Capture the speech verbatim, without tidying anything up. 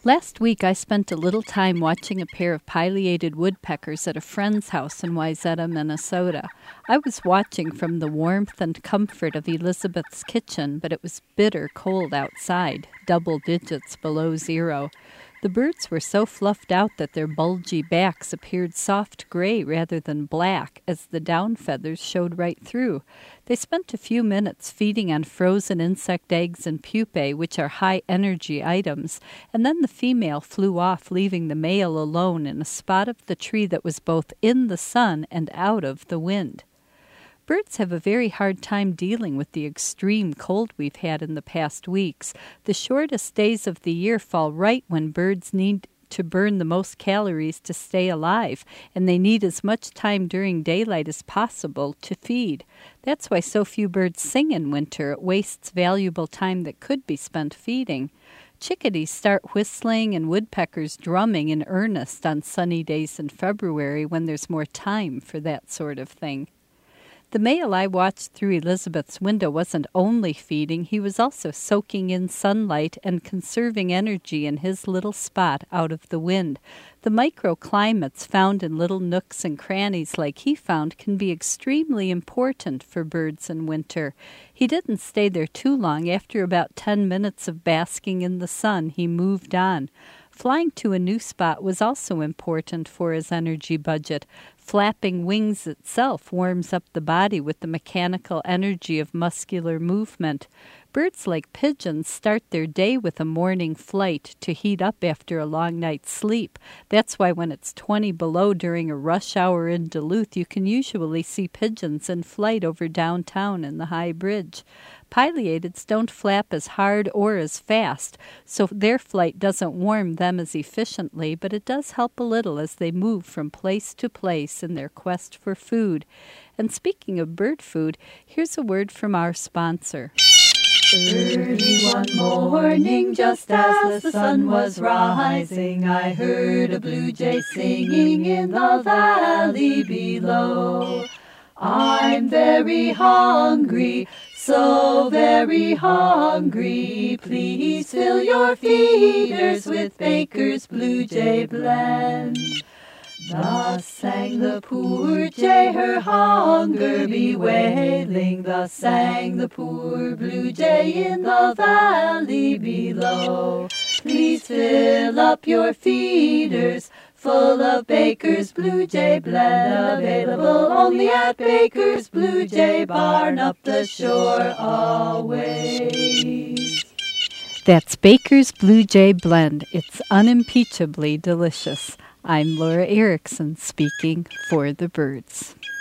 Last week I spent a little time watching a pair of pileated woodpeckers at a friend's house in Wayzata, Minnesota. I was watching from the warmth and comfort of Elizabeth's kitchen, but it was bitter cold outside, double digits below zero. The birds were so fluffed out that their bulgy backs appeared soft gray rather than black, as the down feathers showed right through. They spent a few minutes feeding on frozen insect eggs and pupae, which are high-energy items, and then the female flew off, leaving the male alone in a spot of the tree that was both in the sun and out of the wind. Birds have a very hard time dealing with the extreme cold we've had in the past weeks. The shortest days of the year fall right when birds need to burn the most calories to stay alive, and they need as much time during daylight as possible to feed. That's why so few birds sing in winter. It wastes valuable time that could be spent feeding. Chickadees start whistling and woodpeckers drumming in earnest on sunny days in February when there's more time for that sort of thing. The male I watched through Elizabeth's window wasn't only feeding, he was also soaking in sunlight and conserving energy in his little spot out of the wind. The microclimates found in little nooks and crannies like he found can be extremely important for birds in winter. He didn't stay there too long. After about ten minutes of basking in the sun, he moved on. Flying to a new spot was also important for his energy budget. Flapping wings itself warms up the body with the mechanical energy of muscular movement. Birds like pigeons start their day with a morning flight to heat up after a long night's sleep. That's why when it's twenty below during a rush hour in Duluth, you can usually see pigeons in flight over downtown in the High Bridge. Pileatids don't flap as hard or as fast, so their flight doesn't warm them as efficiently, but it does help a little as they move from place to place in their quest for food. And speaking of bird food, here's a word from our sponsor. Early one morning, just as the sun was rising, I heard a blue jay singing in the valley below. I'm very hungry, so very hungry. Please fill your feeders with Baker's Blue Jay Blend. Thus sang the poor jay, her hunger bewailing. Thus sang the poor blue jay in the valley below. Please fill up your feeders full of Baker's Blue Jay Blend, available only at Baker's Blue Jay Barn up the shore always. That's Baker's Blue Jay Blend. It's unimpeachably delicious. I'm Laura Erickson speaking for the birds.